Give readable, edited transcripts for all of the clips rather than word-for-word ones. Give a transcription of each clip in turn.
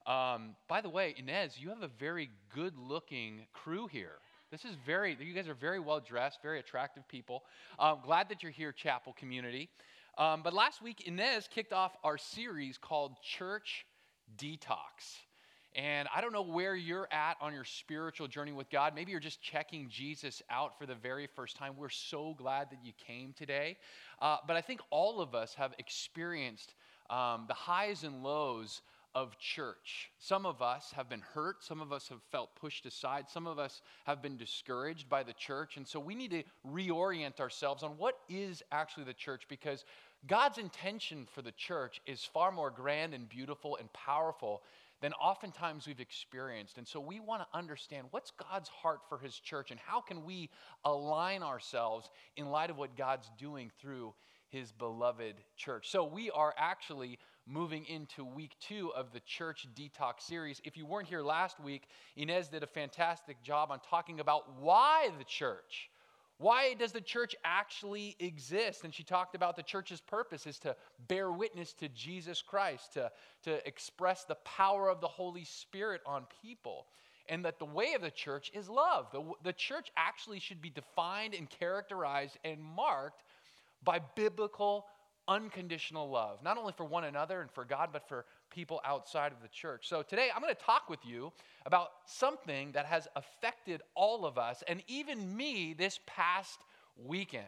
By the way, Inez, you have a very good-looking crew here. You guys are very well dressed, very attractive people. Glad that you're here, Chapel community. But last week, Inez kicked off our series called Church Detox. And I don't know where you're at on your spiritual journey with God. Maybe you're just checking Jesus out for the very first time. We're so glad that you came today. But I think all of us have experienced the highs and lows of church. Some of us have been hurt. Some of us have felt pushed aside. Some of us have been discouraged by the church. And so we need to reorient ourselves on what is actually the church, because God's intention for the church is far more grand and beautiful and powerful than oftentimes we've experienced. And so we want to understand what's God's heart for his church and how can we align ourselves in light of what God's doing through his beloved church. So we are actually moving into week 2 of the Church Detox series. If you weren't here last week, Inez did a fantastic job on talking about why the church. Why does the church actually exist? And she talked about the church's purpose is to bear witness to Jesus Christ, to express the power of the Holy Spirit on people, and that the way of the church is love. The church actually should be defined and characterized and marked by biblical, unconditional love, not only for one another and for God, but for people outside of the church. So today I'm going to talk with you about something that has affected all of us, and even me this past weekend.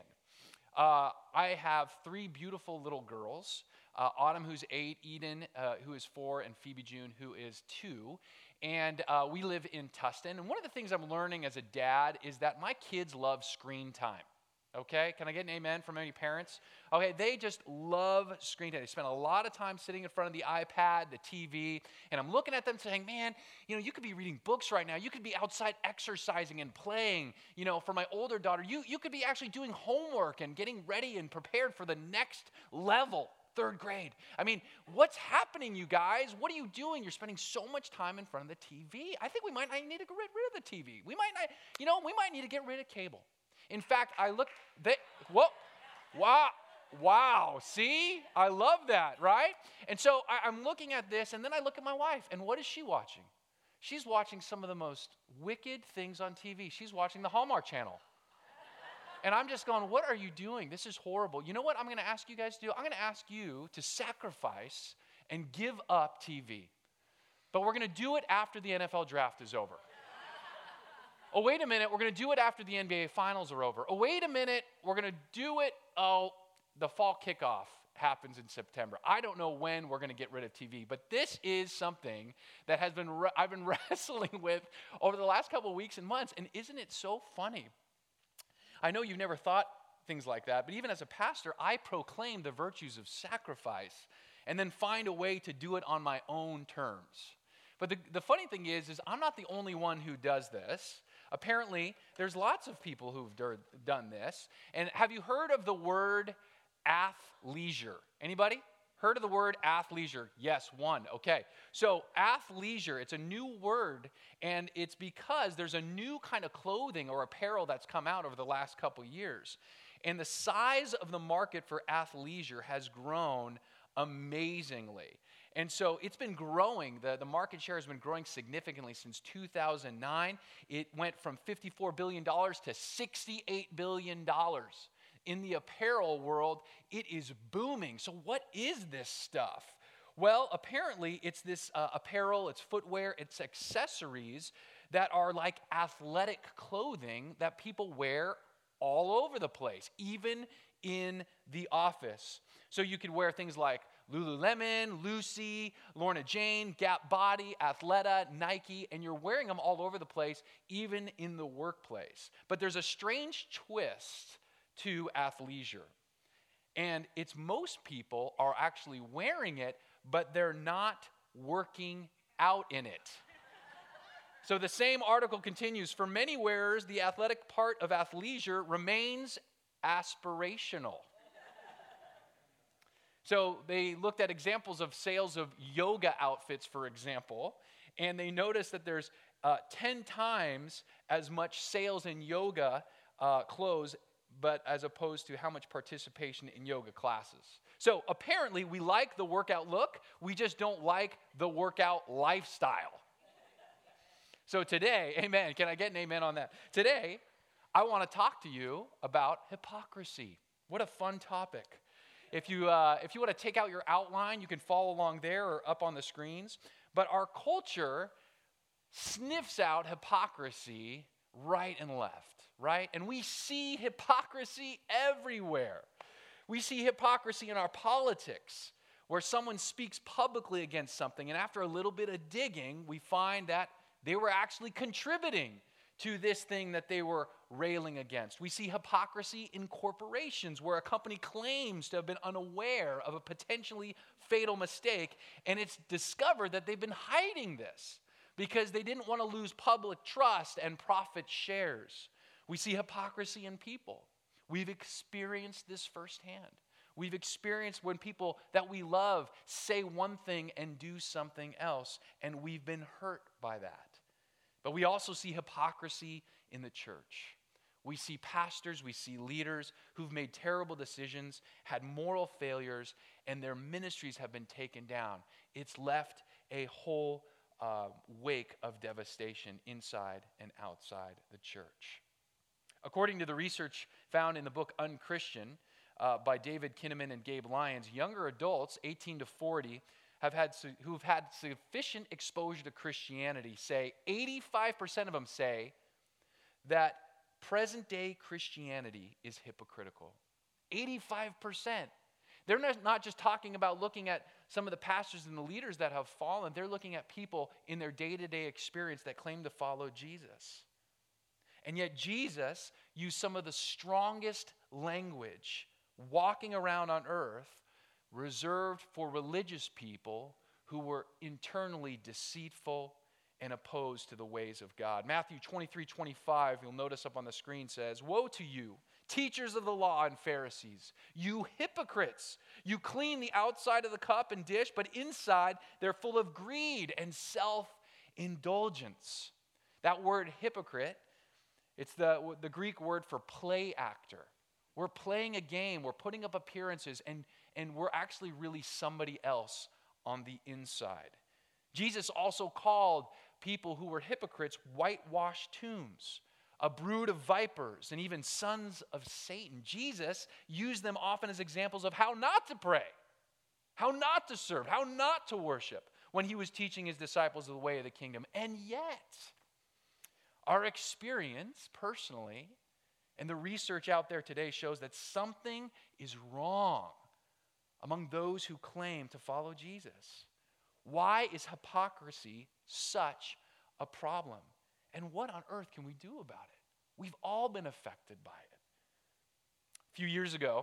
I have 3 beautiful little girls, Autumn, who's 8, Eden, who is 4, and Phoebe June, who is 2. And we live in Tustin. And one of the things I'm learning as a dad is that my kids love screen time. Okay, can I get an amen from any parents? Okay, they just love screen time. They spend a lot of time sitting in front of the iPad, the TV, and I'm looking at them saying, man, you could be reading books right now. You could be outside exercising and playing. For my older daughter, you could be actually doing homework and getting ready and prepared for the next level, 3rd grade. I mean, what's happening, you guys? What are you doing? You're spending so much time in front of the TV. I think we might not need to get rid of the TV. We might need to get rid of cable. In fact, wow, see? I love that, right? And so I'm looking at this, and then I look at my wife, and what is she watching? She's watching some of the most wicked things on TV. She's watching the Hallmark Channel. And I'm just going, what are you doing? This is horrible. You know what I'm going to ask you guys to do? I'm going to ask you to sacrifice and give up TV. But we're going to do it after the NFL draft is over. Oh, wait a minute, we're going to do it after the NBA Finals are over. Oh, wait a minute, we're going to do it, the fall kickoff happens in September. I don't know when we're going to get rid of TV, but this is something that I've been wrestling with over the last couple of weeks and months, and isn't it so funny? I know you've never thought things like that, but even as a pastor, I proclaim the virtues of sacrifice and then find a way to do it on my own terms. But the funny thing is I'm not the only one who does this. Apparently, there's lots of people who've done this. And have you heard of the word athleisure? Anybody? Heard of the word athleisure? Yes, one. Okay. So athleisure, it's a new word, and it's because there's a new kind of clothing or apparel that's come out over the last couple years. And the size of the market for athleisure has grown amazingly. And so it's been growing. The market share has been growing significantly since 2009. It went from $54 billion to $68 billion. In the apparel world, it is booming. So what is this stuff? Well, apparently it's this apparel, it's footwear, it's accessories that are like athletic clothing that people wear all over the place, even in the office. So you could wear things like Lululemon, Lucy, Lorna Jane, Gap Body, Athleta, Nike, and you're wearing them all over the place, even in the workplace. But there's a strange twist to athleisure. And it's most people are actually wearing it, but they're not working out in it. So the same article continues, for many wearers, the athletic part of athleisure remains aspirational. So they looked at examples of sales of yoga outfits, for example, and they noticed that there's 10 times as much sales in yoga clothes but as opposed to how much participation in yoga classes. So apparently we like the workout look, we just don't like the workout lifestyle. So today, amen, can I get an amen on that? Today, I want to talk to you about hypocrisy. What a fun topic. If you want to take out your outline, you can follow along there or up on the screens. But our culture sniffs out hypocrisy right and left, right? And we see hypocrisy everywhere. We see hypocrisy in our politics, where someone speaks publicly against something, and after a little bit of digging, we find that they were actually contributing to this thing that they were railing against. We see hypocrisy in corporations, where a company claims to have been unaware of a potentially fatal mistake, and it's discovered that they've been hiding this because they didn't want to lose public trust and profit shares. We see hypocrisy in people. We've experienced this firsthand. We've experienced when people that we love say one thing and do something else, and we've been hurt by that. But we also see hypocrisy in the church. We see pastors, we see leaders who've made terrible decisions, had moral failures, and their ministries have been taken down. It's left a whole wake of devastation inside and outside the church. According to the research found in the book Unchristian by David Kinnaman and Gabe Lyons, younger adults, 18 to 40, who've had sufficient exposure to Christianity say 85% of them say that present-day Christianity is hypocritical. 85%. They're not just talking about looking at some of the pastors and the leaders that have fallen. They're looking at people in their day-to-day experience that claim to follow Jesus. And yet Jesus used some of the strongest language walking around on earth reserved for religious people who were internally deceitful and opposed to the ways of God. Matthew 23:25, you'll notice up on the screen, says, "Woe to you, teachers of the law and Pharisees, you hypocrites! You clean the outside of the cup and dish, but inside they're full of greed and self-indulgence." That word hypocrite, it's the Greek word for play actor. We're playing a game, we're putting up appearances, and we're actually really somebody else on the inside. Jesus also called people who were hypocrites whitewashed tombs, a brood of vipers, and even sons of Satan. Jesus used them often as examples of how not to pray, how not to serve, how not to worship when he was teaching his disciples the way of the kingdom. And yet, our experience personally, and the research out there today shows that something is wrong among those who claim to follow Jesus. Why is hypocrisy such a problem? And what on earth can we do about it? We've all been affected by it. A few years ago,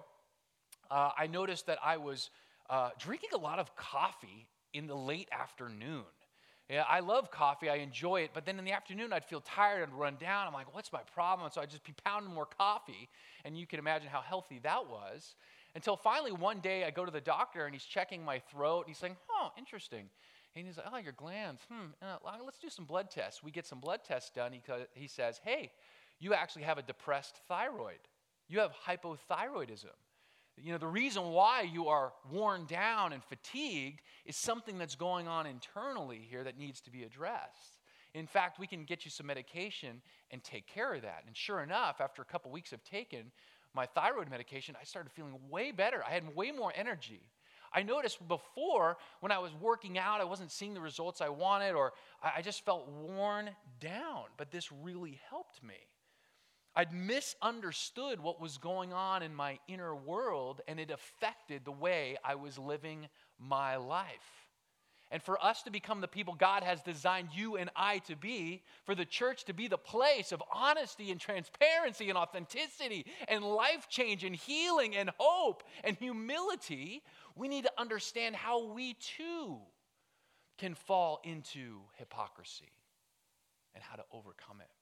I noticed that I was drinking a lot of coffee in the late afternoon. Yeah, I love coffee, I enjoy it, but then in the afternoon I'd feel tired and run down. I'm like, what's my problem? And so I'd just be pounding more coffee, and you can imagine how healthy that was. Until finally one day I go to the doctor and he's checking my throat, and he's saying, oh, interesting. And he's like, oh, your glands, let's do some blood tests. We get some blood tests done. He says, hey, you actually have a depressed thyroid. You have hypothyroidism. You know, the reason why you are worn down and fatigued is something that's going on internally here that needs to be addressed. In fact, we can get you some medication and take care of that. And sure enough, after a couple weeks of taking my thyroid medication, I started feeling way better. I had way more energy. I noticed before, when I was working out, I wasn't seeing the results I wanted, or I just felt worn down. But this really helped me. I'd misunderstood what was going on in my inner world, and it affected the way I was living my life. And for us to become the people God has designed you and I to be, for the church to be the place of honesty and transparency and authenticity and life change and healing and hope and humility, we need to understand how we too can fall into hypocrisy and how to overcome it.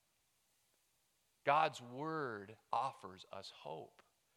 God's word offers us hope.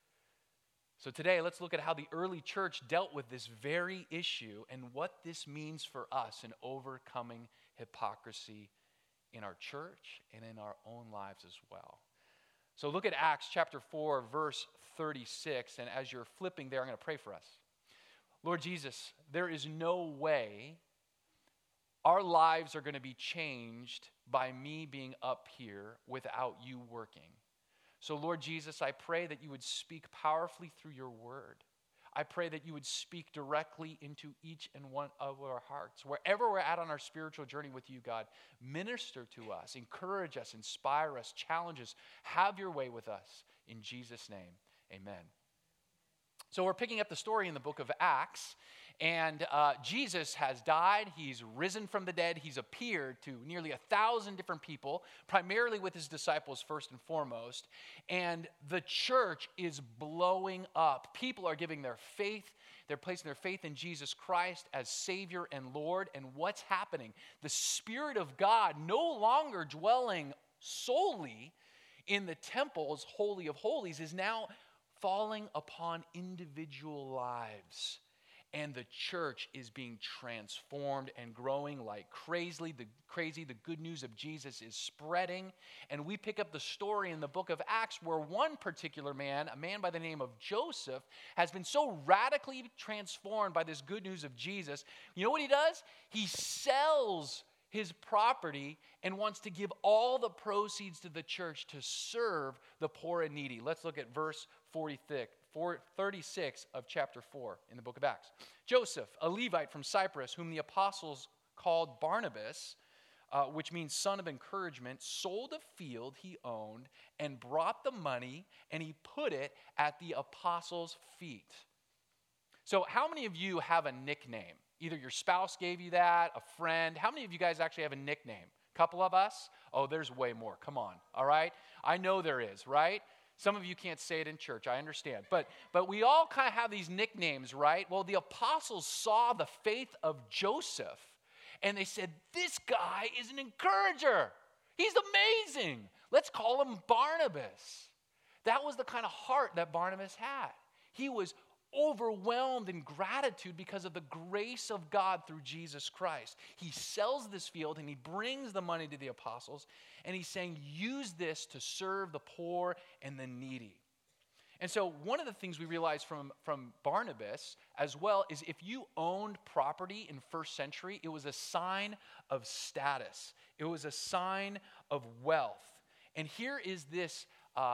So today, let's look at how the early church dealt with this very issue and what this means for us in overcoming hypocrisy in our church and in our own lives as well. So look at Acts chapter 4, verse 36, and as you're flipping there, I'm going to pray for us. Lord Jesus, there is no way our lives are going to be changed by me being up here without you working. So Lord Jesus, I pray that you would speak powerfully through your word. I pray that you would speak directly into each and one of our hearts. Wherever we're at on our spiritual journey with you, God, minister to us, encourage us, inspire us, challenge us. Have your way with us. In Jesus' name, amen. So we're picking up the story in the book of Acts, and Jesus has died. He's risen from the dead. He's appeared to nearly 1,000 different people, primarily with his disciples first and foremost, and the church is blowing up. People are giving their faith. They're placing their faith in Jesus Christ as Savior and Lord, and what's happening? The Spirit of God no longer dwelling solely in the temple's Holy of Holies is now falling upon individual lives. And the church is being transformed and growing like crazy. The good news of Jesus is spreading. And we pick up the story in the book of Acts where one particular man, a man by the name of Joseph, has been so radically transformed by this good news of Jesus. You know what he does? He sells his property and wants to give all the proceeds to the church to serve the poor and needy. Let's look at verse 36 of chapter 4 in the book of Acts. Joseph, a Levite from Cyprus, whom the apostles called Barnabas, which means son of encouragement, sold a field he owned and brought the money, and he put it at the apostles' feet. So how many of you have a nickname? Either your spouse gave you that, a friend. How many of you guys actually have a nickname? A couple of us? Oh, there's way more. Come on, all right? I know there is, right? Some of you can't say it in church, I understand. But we all kind of have these nicknames, right? Well, the apostles saw the faith of Joseph, and they said, this guy is an encourager. He's amazing. Let's call him Barnabas. That was the kind of heart that Barnabas had. He was overwhelmed in gratitude because of the grace of God through Jesus Christ. He sells this field and he brings the money to the apostles, and he's saying, use this to serve the poor and the needy. And so one of the things we realize from Barnabas as well is if you owned property in first century, it was a sign of status. It was a sign of wealth. And here is this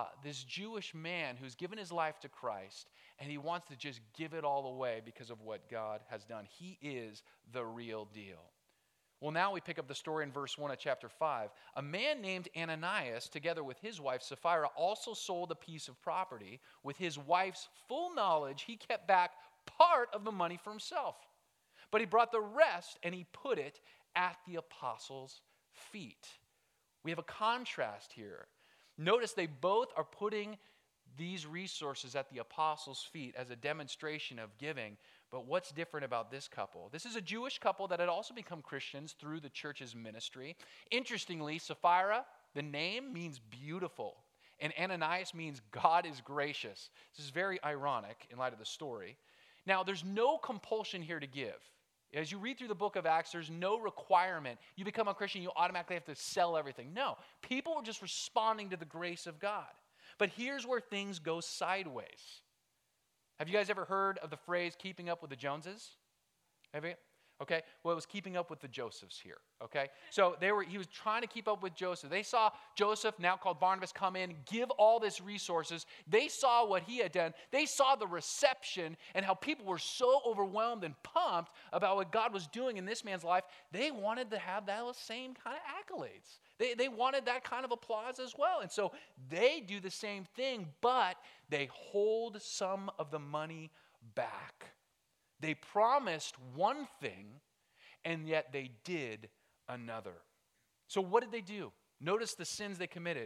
Jewish man who's given his life to Christ, and he wants to just give it all away because of what God has done. He is the real deal. Well, now we pick up the story in verse 1 of chapter 5. A man named Ananias, together with his wife Sapphira, also sold a piece of property. With his wife's full knowledge, he kept back part of the money for himself. But he brought the rest and he put it at the apostles' feet. We have a contrast here. Notice they both are putting these resources at the apostles' feet as a demonstration of giving. But what's different about this couple? This is a Jewish couple that had also become Christians through the church's ministry. Interestingly, Sapphira, the name means beautiful, and Ananias means God is gracious. This is very ironic in light of the story. Now, there's no compulsion here to give. As you read through the book of Acts, there's no requirement. You become a Christian, you automatically have to sell everything. No, people were just responding to the grace of God. But here's where things go sideways. Have you guys ever heard of the phrase keeping up with the Joneses? Have you? Okay. Well, it was keeping up with the Josephs here. Okay. So he was trying to keep up with Joseph. They saw Joseph, now called Barnabas, come in, give all this resources. They saw what he had done. They saw the reception and how people were so overwhelmed and pumped about what God was doing in this man's life. They wanted to have that same kind of accolades. They wanted that kind of applause as well. And so they do the same thing, but they hold some of the money back. They promised one thing, and yet they did another. So what did they do? Notice the sins they committed.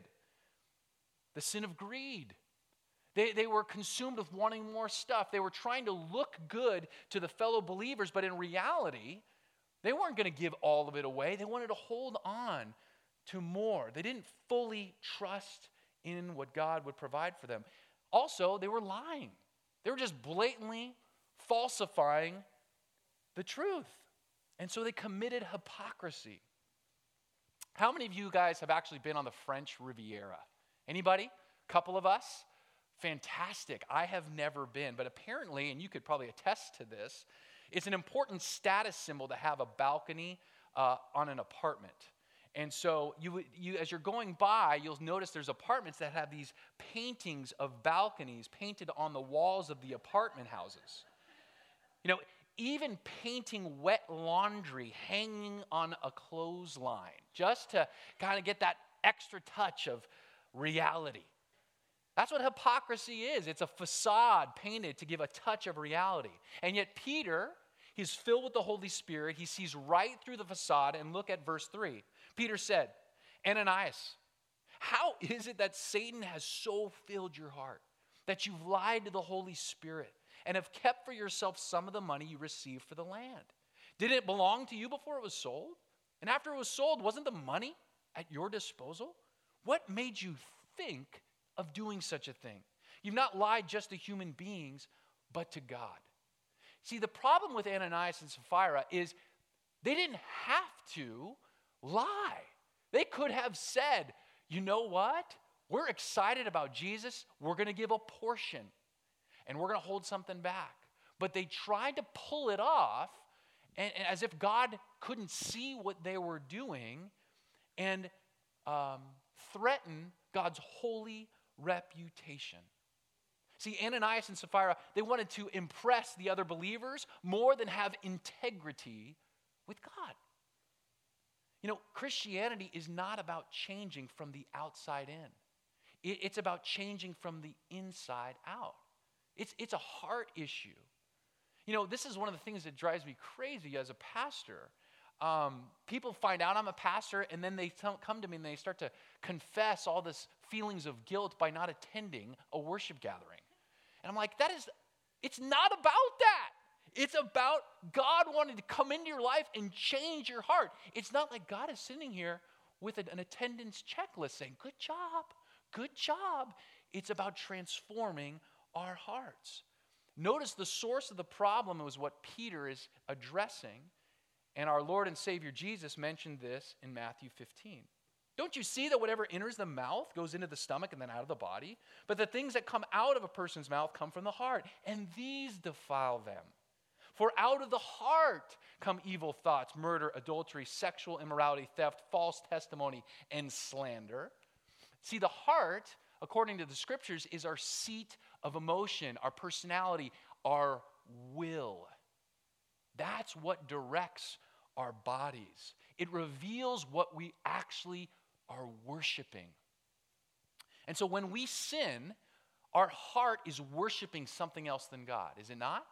The sin of greed. They were consumed with wanting more stuff. They were trying to look good to the fellow believers, but in reality, they weren't going to give all of it away. They wanted to hold on to more. They didn't fully trust in what God would provide for them. Also, they were lying. They were just blatantly falsifying the truth. And so they committed hypocrisy. How many of you guys have actually been on the French Riviera? Anybody? couple of us, fantastic. I have never been, but apparently, and you could probably attest to this, it's an important status symbol to have a balcony on an apartment. And so you, as you're going by, you'll notice there's apartments that have these paintings of balconies painted on the walls of the apartment houses. You know, even painting wet laundry hanging on a clothesline, just to kind of get that extra touch of reality. That's what hypocrisy is. It's a facade painted to give a touch of reality. And yet Peter, he's filled with the Holy Spirit. He sees right through the facade. And look at verse 3. Peter said, Ananias, how is it that Satan has so filled your heart that you've lied to the Holy Spirit and have kept for yourself some of the money you received for the land? Didn't it belong to you before it was sold? And after it was sold, wasn't the money at your disposal? What made you think of doing such a thing? You've not lied just to human beings, but to God. See, the problem with Ananias and Sapphira is they didn't have to lie. They could have said, you know what? We're excited about Jesus. We're going to give a portion, and we're going to hold something back. But they tried to pull it off and as if God couldn't see what they were doing and threaten God's holy reputation. See, Ananias and Sapphira, they wanted to impress the other believers more than have integrity with God. You know, Christianity is not about changing from the outside in. It's about changing from the inside out. It's a heart issue. You know, this is one of the things that drives me crazy as a pastor. People find out I'm a pastor, and then they come to me and they start to confess all this feelings of guilt by not attending a worship gathering. And I'm like, it's not about that. It's about God wanting to come into your life and change your heart. It's not like God is sitting here with an attendance checklist saying, good job, good job. It's about transforming our hearts. Notice the source of the problem was what Peter is addressing. And our Lord and Savior Jesus mentioned this in Matthew 15. Don't you see that whatever enters the mouth goes into the stomach and then out of the body? But the things that come out of a person's mouth come from the heart, and these defile them. For out of the heart come evil thoughts, murder, adultery, sexual immorality, theft, false testimony, and slander. See, the heart, according to the scriptures, is our seat of emotion, our personality, our will. That's what directs our bodies. It reveals what we actually are worshiping. And so when we sin, our heart is worshiping something else than God, is it not?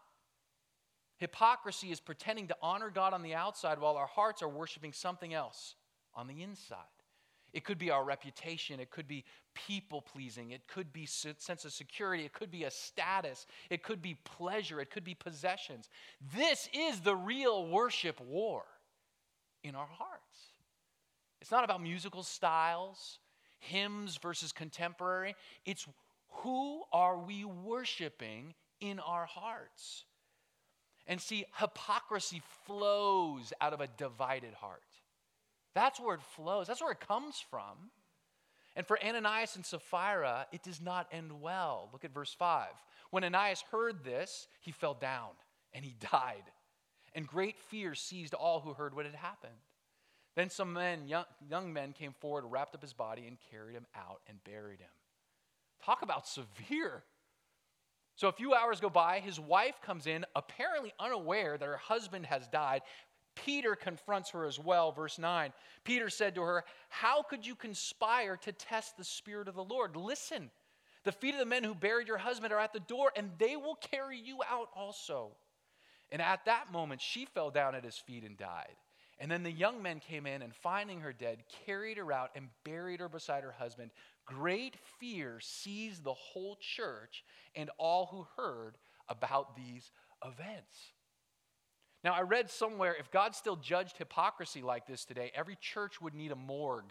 Hypocrisy is pretending to honor God on the outside while our hearts are worshiping something else on the inside. It could be our reputation. It could be people-pleasing. It could be sense of security. It could be a status. It could be pleasure. It could be possessions. This is the real worship war in our hearts. It's not about musical styles, hymns versus contemporary. It's who are we worshiping in our hearts? And see, hypocrisy flows out of a divided heart. That's where it flows. That's where it comes from. And for Ananias and Sapphira, it does not end well. Look at verse 5. When Ananias heard this, he fell down and he died. And great fear seized all who heard what had happened. Then some men, young men came forward, wrapped up his body, and carried him out and buried him. Talk about severe. So a few hours go by, his wife comes in, apparently unaware that her husband has died. Peter confronts her as well, verse 9. Peter said to her, how could you conspire to test the Spirit of the Lord? Listen, the feet of the men who buried your husband are at the door, and they will carry you out also. And at that moment, she fell down at his feet and died. And then the young men came in, and finding her dead, carried her out and buried her beside her husband. Great fear seized the whole church and all who heard about these events. Now, I read somewhere, if God still judged hypocrisy like this today, every church would need a morgue.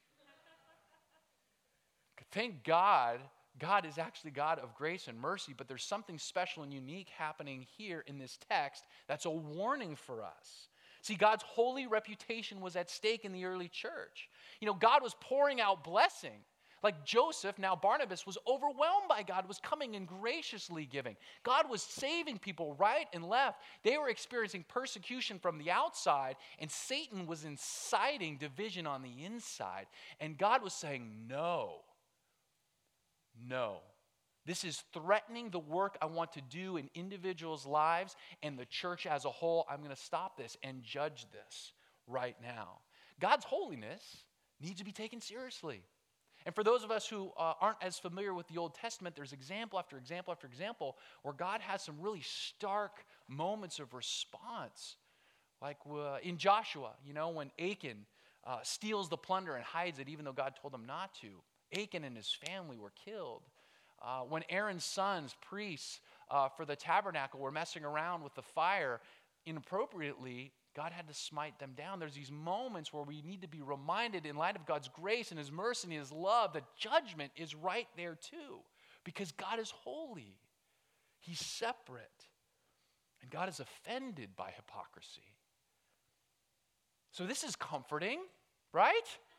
Thank God, God is actually God of grace and mercy, but there's something special and unique happening here in this text that's a warning for us. See, God's holy reputation was at stake in the early church. You know, God was pouring out blessing, Like Joseph, now Barnabas was overwhelmed by God, was coming and graciously giving. God was saving people right and left. They were experiencing persecution from the outside, and Satan was inciting division on the inside. And God was saying, no. This is threatening the work I want to do in individuals' lives and the church as a whole. I'm going to stop this and judge this right now. God's holiness needs to be taken seriously. And for those of us who aren't as familiar with the Old Testament, there's example after example after example where God has some really stark moments of response. Like in Joshua, when Achan steals the plunder and hides it even though God told him not to. Achan and his family were killed. When Aaron's sons, priests for the tabernacle, were messing around with the fire inappropriately, God had to smite them down. There's these moments where we need to be reminded in light of God's grace and His mercy and His love that judgment is right there too. Because God is holy. He's separate. And God is offended by hypocrisy. So this is comforting, right?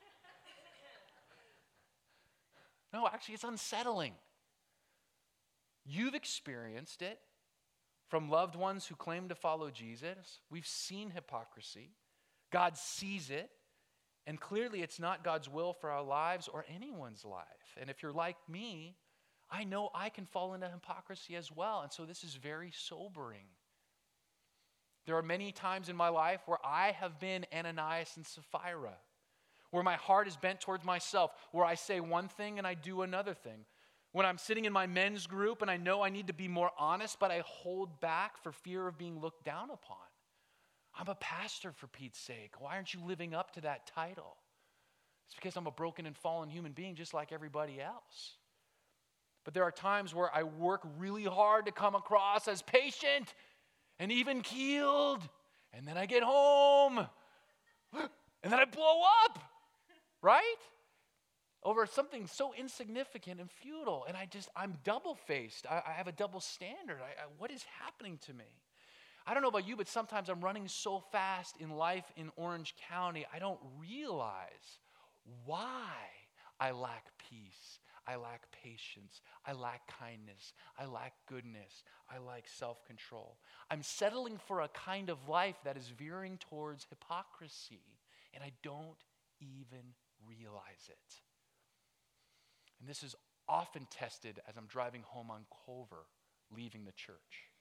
No, actually it's unsettling. You've experienced it. From loved ones who claim to follow Jesus, we've seen hypocrisy. God sees it, and clearly it's not God's will for our lives or anyone's life. And if you're like me, I know I can fall into hypocrisy as well, and so this is very sobering. There are many times in my life where I have been Ananias and Sapphira, where my heart is bent towards myself, where I say one thing and I do another thing. When I'm sitting in my men's group and I know I need to be more honest, but I hold back for fear of being looked down upon. I'm a pastor, for Pete's sake. Why aren't you living up to that title? It's because I'm a broken and fallen human being just like everybody else. But there are times where I work really hard to come across as patient and even keeled. And then I get home and then I blow up, right? Over something so insignificant and futile. And I'm double-faced. I have a double standard. What is happening to me? I don't know about you, but sometimes I'm running so fast in life in Orange County, I don't realize why I lack peace. I lack patience. I lack kindness. I lack goodness. I lack self-control. I'm settling for a kind of life that is veering towards hypocrisy, and I don't even realize it. And this is often tested as I'm driving home on Culver, leaving the church.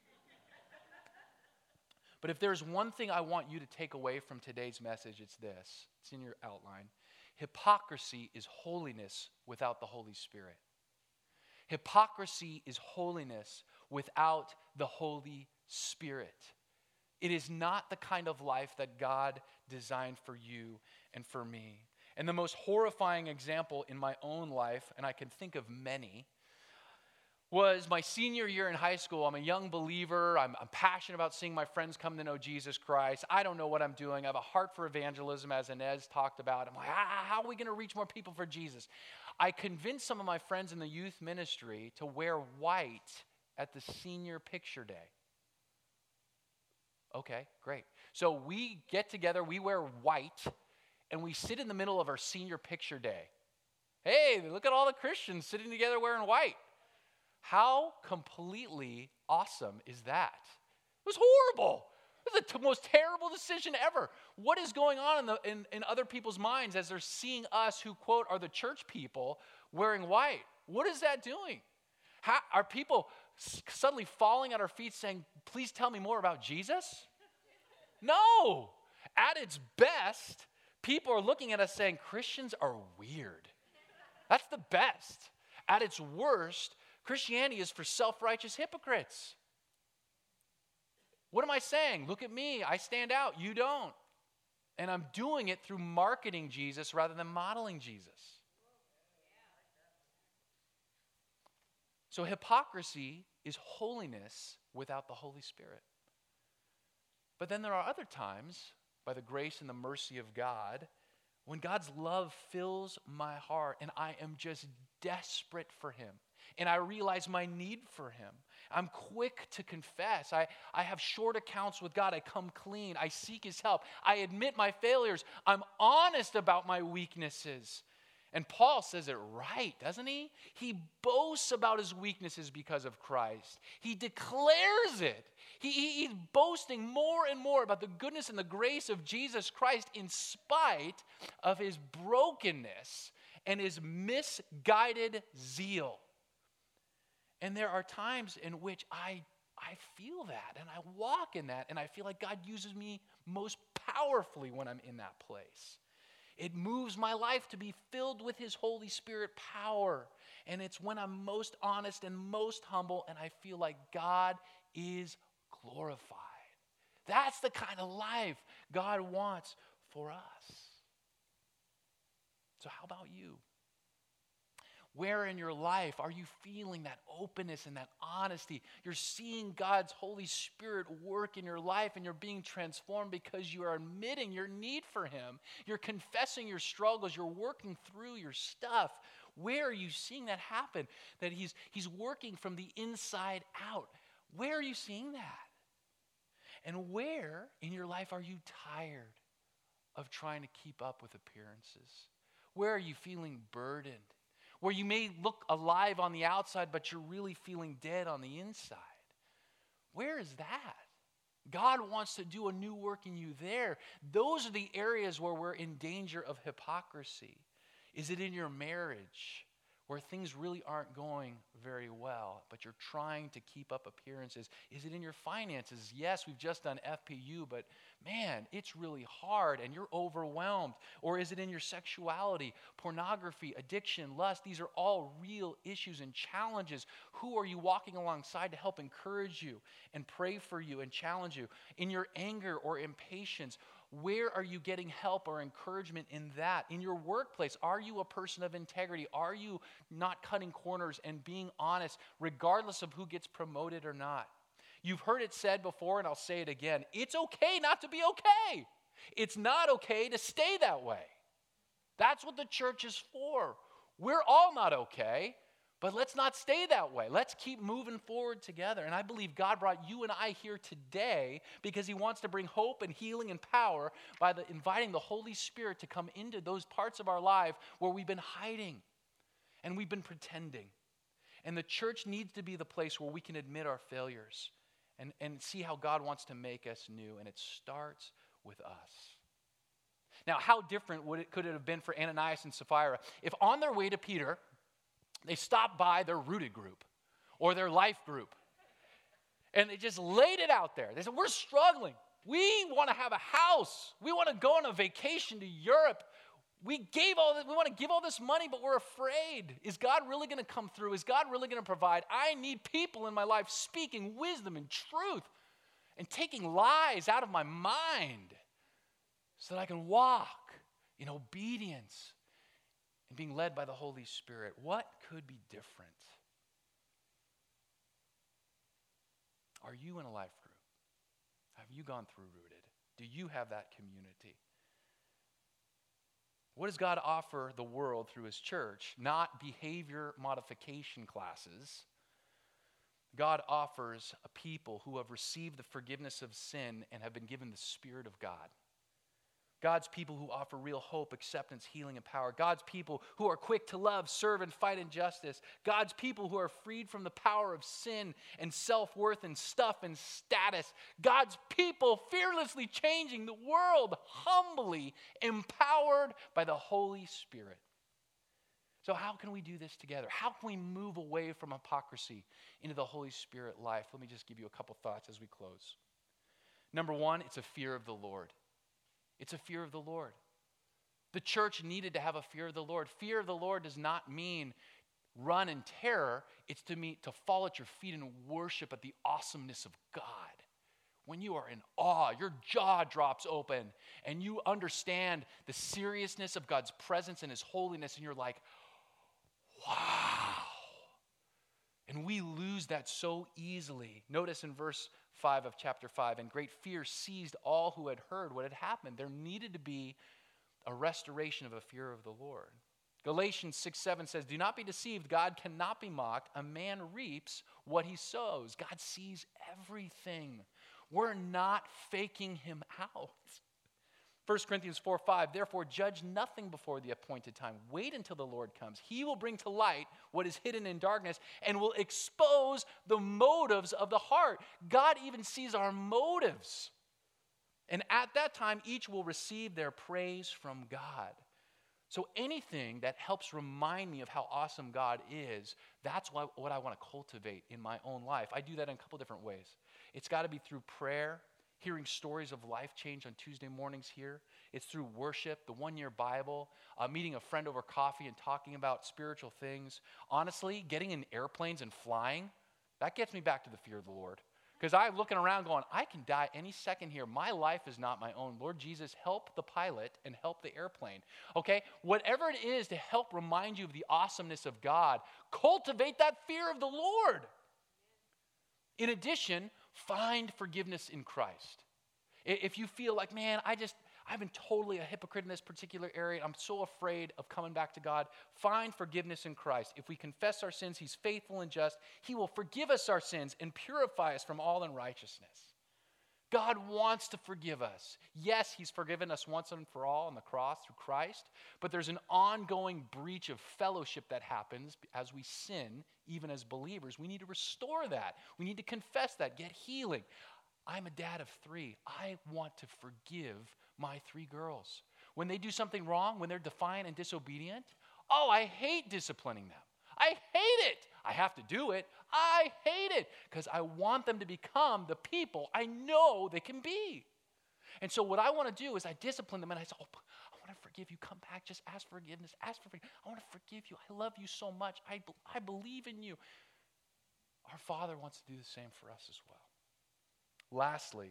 But if there's one thing I want you to take away from today's message, it's this. It's in your outline. Hypocrisy is holiness without the Holy Spirit. Hypocrisy is holiness without the Holy Spirit. It is not the kind of life that God designed for you and for me. And the most horrifying example in my own life, and I can think of many, was my senior year in high school. I'm a young believer. I'm passionate about seeing my friends come to know Jesus Christ. I don't know what I'm doing. I have a heart for evangelism, as Inez talked about. I'm like, how are we going to reach more people for Jesus? I convinced some of my friends in the youth ministry to wear white at the senior picture day. Okay, great. So we get together, we wear white, and we sit in the middle of our senior picture day. Hey, look at all the Christians sitting together wearing white. How completely awesome is that? It was horrible. It was the most terrible decision ever. What is going on in other people's minds as they're seeing us who, quote, are the church people wearing white? What is that doing? Are people suddenly falling at our feet saying, please tell me more about Jesus? No. At its best, people are looking at us saying, Christians are weird. That's the best. At its worst, Christianity is for self-righteous hypocrites. What am I saying? Look at me. I stand out. You don't. And I'm doing it through marketing Jesus rather than modeling Jesus. So hypocrisy is holiness without the Holy Spirit. But then there are other times, by the grace and the mercy of God, when God's love fills my heart and I am just desperate for Him. And I realize my need for Him. I'm quick to confess. I have short accounts with God. I come clean. I seek His help. I admit my failures. I'm honest about my weaknesses. And Paul says it right, doesn't he? He boasts about his weaknesses because of Christ. He declares it. He's boasting more and more about the goodness and the grace of Jesus Christ in spite of his brokenness and his misguided zeal. And there are times in which I feel that and I walk in that, and I feel like God uses me most powerfully when I'm in that place. It moves my life to be filled with his Holy Spirit power. And it's when I'm most honest and most humble and I feel like God is glorified. That's the kind of life God wants for us. So how about you? Where in your life are you feeling that openness and that honesty? You're seeing God's Holy Spirit work in your life and you're being transformed because you are admitting your need for him. You're confessing your struggles. You're working through your stuff. Where are you seeing that happen? That he's working from the inside out. Where are you seeing that? And where in your life are you tired of trying to keep up with appearances? Where are you feeling burdened? Where you may look alive on the outside, but you're really feeling dead on the inside. Where is that? God wants to do a new work in you there. Those are the areas where we're in danger of hypocrisy. Is it in your marriage where things really aren't going very well, but you're trying to keep up appearances? Is it in your finances? Yes, we've just done FPU, but man, it's really hard and you're overwhelmed. Or is it in your sexuality, pornography, addiction, lust? These are all real issues and challenges. Who are you walking alongside to help encourage you and pray for you and challenge you? In your anger or impatience, where are you getting help or encouragement in that? In your workplace, are you a person of integrity? Are you not cutting corners and being honest regardless of who gets promoted or not? You've heard it said before, and I'll say it again. It's okay not to be okay. It's not okay to stay that way. That's what the church is for. We're all not okay, but let's not stay that way. Let's keep moving forward together. And I believe God brought you and I here today because he wants to bring hope and healing and power by inviting the Holy Spirit to come into those parts of our life where we've been hiding and we've been pretending. And the church needs to be the place where we can admit our failures and see how God wants to make us new. And it starts with us. Now, how different could it have been for Ananias and Sapphira if on their way to Peter, they stopped by their rooted group or their life group and they just laid it out there. They said, we're struggling. We want to have a house. We want to go on a vacation to Europe. We want to give all this money, but we're afraid. Is God really going to come through? Is God really going to provide? I need people in my life speaking wisdom and truth and taking lies out of my mind so that I can walk in obedience and being led by the Holy Spirit. What could be different? Are you in a life group? Have you gone through Rooted? Do you have that community? What does God offer the world through his church? Not behavior modification classes. God offers a people who have received the forgiveness of sin and have been given the Spirit of God. God's people who offer real hope, acceptance, healing, and power. God's people who are quick to love, serve, and fight injustice. God's people who are freed from the power of sin and self-worth and stuff and status. God's people fearlessly changing the world, humbly empowered by the Holy Spirit. So how can we do this together? How can we move away from hypocrisy into the Holy Spirit life? Let me just give you a couple thoughts as we close. Number one, it's a fear of the Lord. It's a fear of the Lord. The church needed to have a fear of the Lord. Fear of the Lord does not mean run in terror. It's to fall at your feet and worship at the awesomeness of God. When you are in awe, your jaw drops open and you understand the seriousness of God's presence and his holiness, and you're like, wow. And we lose that so easily. Notice in verse 5 of chapter 5, and great fear seized all who had heard what had happened. There needed to be a restoration of a fear of the Lord. Galatians 6:7 says, do not be deceived. God cannot be mocked. A man reaps what he sows. God sees everything. We're not faking him out. 1 Corinthians 4:5, therefore judge nothing before the appointed time. Wait until the Lord comes. He will bring to light what is hidden in darkness and will expose the motives of the heart. God even sees our motives. And at that time, each will receive their praise from God. So anything that helps remind me of how awesome God is, that's what I want to cultivate in my own life. I do that in a couple different ways. It's got to be through prayer, hearing stories of life change on Tuesday mornings here. It's through worship, the one-year Bible, meeting a friend over coffee and talking about spiritual things. Honestly, getting in airplanes and flying, that gets me back to the fear of the Lord. Because I'm looking around going, I can die any second here. My life is not my own. Lord Jesus, help the pilot and help the airplane. Okay? Whatever it is to help remind you of the awesomeness of God, cultivate that fear of the Lord. In addition, find forgiveness in Christ. If you feel like, man, I've been totally a hypocrite in this particular area, I'm so afraid of coming back to God, find forgiveness in Christ. If we confess our sins, he's faithful and just. He will forgive us our sins and purify us from all unrighteousness. God wants to forgive us. Yes, he's forgiven us once and for all on the cross through Christ, but there's an ongoing breach of fellowship that happens as we sin, even as believers. We need to restore that. We need to confess that, get healing. I'm a dad of 3. I want to forgive my 3 girls. When they do something wrong, when they're defiant and disobedient, I hate disciplining them. I hate it. I have to do it. I hate it because I want them to become the people I know they can be. And so what I want to do is I discipline them and I say, I want to forgive you. Come back. Just ask forgiveness. Ask for forgiveness. I want to forgive you. I love you so much. I believe in you. Our Father wants to do the same for us as well. Lastly,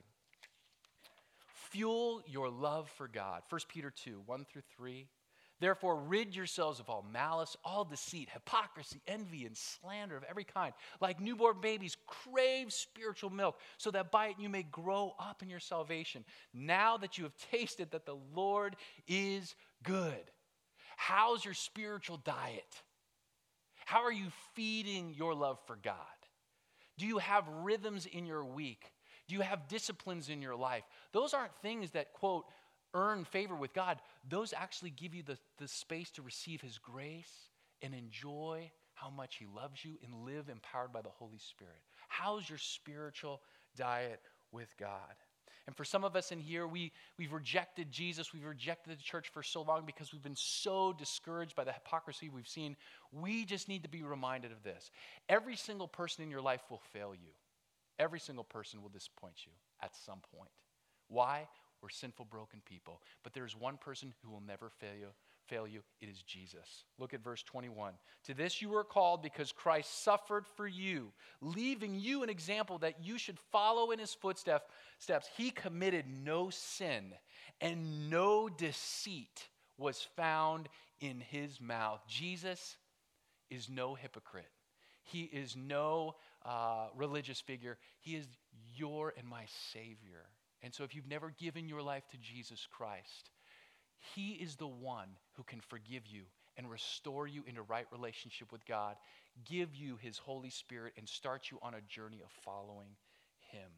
fuel your love for God. 1 Peter 2, 1-3. Therefore, rid yourselves of all malice, all deceit, hypocrisy, envy, and slander of every kind. Like newborn babies, crave spiritual milk, so that by it you may grow up in your salvation. Now that you have tasted that the Lord is good. How's your spiritual diet? How are you feeding your love for God? Do you have rhythms in your week? Do you have disciplines in your life? Those aren't things that, quote, earn favor with God. Those actually give you the space to receive his grace and enjoy how much he loves you and live empowered by the Holy Spirit. How's your spiritual diet with God? And for some of us in here, we've rejected Jesus. We've rejected the church for so long because we've been so discouraged by the hypocrisy we've seen. We just need to be reminded of this. Every single person in your life will fail you. Every single person will disappoint you at some point. Why? We're sinful, broken people. But there's one person who will never fail you. It is Jesus. Look at verse 21. To this you were called because Christ suffered for you, leaving you an example that you should follow in his footsteps. He committed no sin, and no deceit was found in his mouth. Jesus is no hypocrite. He is no religious figure. He is your and my Savior. And so if you've never given your life to Jesus Christ, he is the one who can forgive you and restore you into right relationship with God, give you his Holy Spirit, and start you on a journey of following him.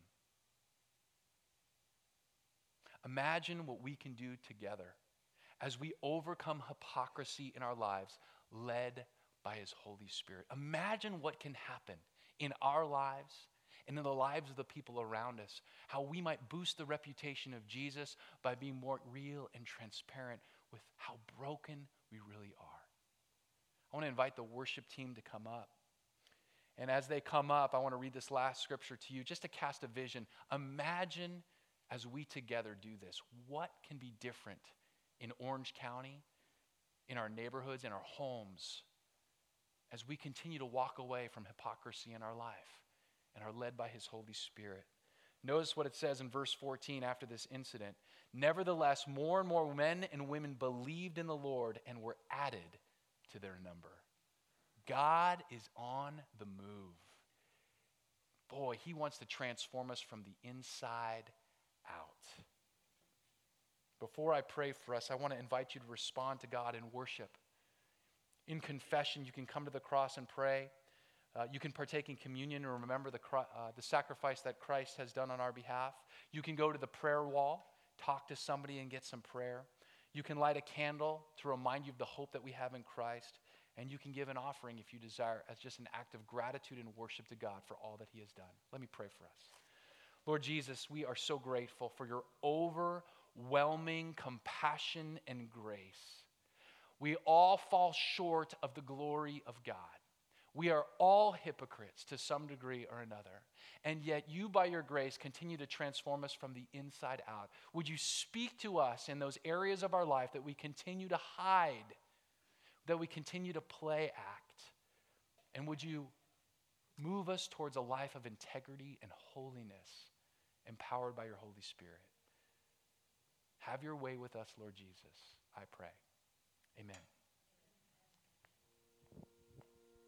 Imagine what we can do together as we overcome hypocrisy in our lives, led by his Holy Spirit. Imagine what can happen in our lives and in the lives of the people around us, how we might boost the reputation of Jesus by being more real and transparent with how broken we really are. I want to invite the worship team to come up. And as they come up, I want to read this last scripture to you just to cast a vision. Imagine as we together do this, what can be different in Orange County, in our neighborhoods, in our homes, as we continue to walk away from hypocrisy in our life and are led by his Holy Spirit. Notice what it says in verse 14 after this incident. Nevertheless, more and more men and women believed in the Lord and were added to their number. God is on the move. Boy, he wants to transform us from the inside out. Before I pray for us, I want to invite you to respond to God in worship. In confession, you can come to the cross and pray. You can partake in communion and remember the sacrifice that Christ has done on our behalf. You can go to the prayer wall, talk to somebody and get some prayer. You can light a candle to remind you of the hope that we have in Christ. And you can give an offering if you desire as just an act of gratitude and worship to God for all that he has done. Let me pray for us. Lord Jesus, we are so grateful for your overwhelming compassion and grace. We all fall short of the glory of God. We are all hypocrites to some degree or another. And yet you, by your grace, continue to transform us from the inside out. Would you speak to us in those areas of our life that we continue to hide, that we continue to play act? And would you move us towards a life of integrity and holiness, empowered by your Holy Spirit? Have your way with us, Lord Jesus, I pray. Amen.